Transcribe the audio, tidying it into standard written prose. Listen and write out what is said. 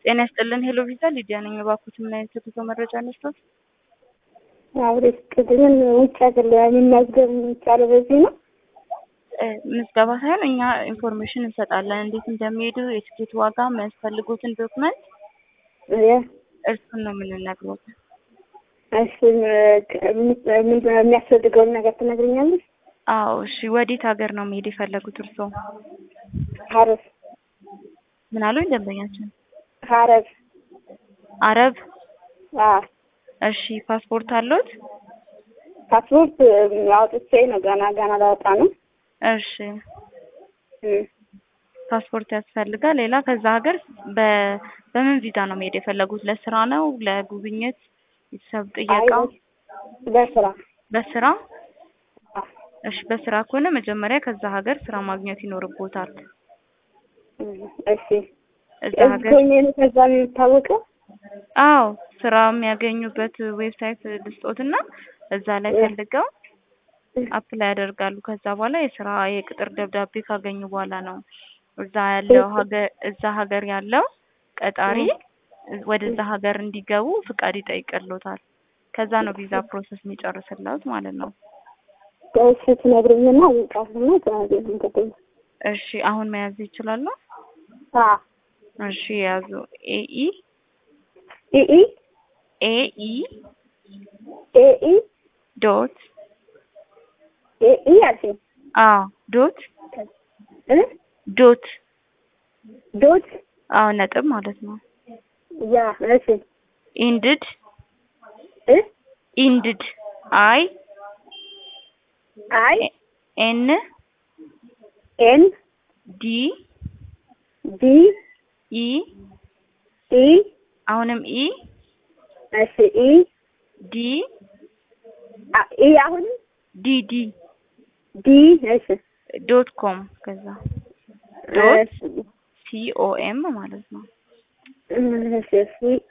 ጤና ይስጥልን ሄሎ ቪዛ ሊዲያ ነኝ። እባክዎት ምን አይነት የጉዞ መረጃ ነስቶት? አብሬት ቅድም ውጭ ሀገር የሚያስገብ የሚቻለው በዚህ ነው። ምዝገባ ሳይሆን እኛ ኢንፎርሜሽን እንሰጣለን፣ እንዴት እንደሚሄዱ የትኬት ዋጋ፣ የሚያስፈልጉትን ዶክመንት እርሱን ነው የምንነግሮት። እሺ የሚያስፈልገውን ነገር ትነግሪኛለሽ? አዎ እሺ። ወዴት ሀገር ነው መሄድ የፈለጉት እርስዎ? ሀረር። ምን አሉኝ ደንበኛችን? ሀረር። አረብ? አዎ። እሺ ፓስፖርት አለዎት? ፓስፖርት አውጥቼ ነው ገና ላወጣ ነው። እሺ ፓስፖርት ያስፈልጋል። ሌላ ከዛ ሀገር በምን ቪዛ ነው መሄድ የፈለጉት? ለስራ ነው? ለጉብኝት? ቤተሰብ ጥየቃ? በስራ። በስራ? እሺ በስራ ከሆነ መጀመሪያ ከዛ ሀገር ስራ ማግኘት ይኖርቦታል። እሺ እዛ ሀገር ከዛ የሚታወቀው? አዎ ስራ የሚያገኙበት ዌብሳይት ልስጦትና እዛ ላይ ፈልገው አፕላይ ያደርጋሉ። ከዛ በኋላ የቅጥር ደብዳቤ ካገኙ በኋላ ነው እዛ ሀገር ያለው ቀጣሪ ወደዛ ሀገር እንዲገቡ ፍቃድ ይጠይቅልዎታል። ከዛ ነው ቪዛ ፕሮሰስ የሚጨርስልዎት ማለት ነው። እሺ ትነግሪኝና ይጣፍና ታዲያ እሺ አሁን መያዝ ይችላሉ? አዎ እሺ ያዙ። ኤኢ ዶት አልሽኝ? አዎ ዶት አዎ ነጥብ ማለት ነው። ያ እሺ ኢንድድ አይ ኤን ዲ ኢ አሁንም ኢ እሺ ዲ አሁንም ዲ እሺ ዶት ኮም ከዛ ዶት ሲኦኤም ማለት ነው። እሺ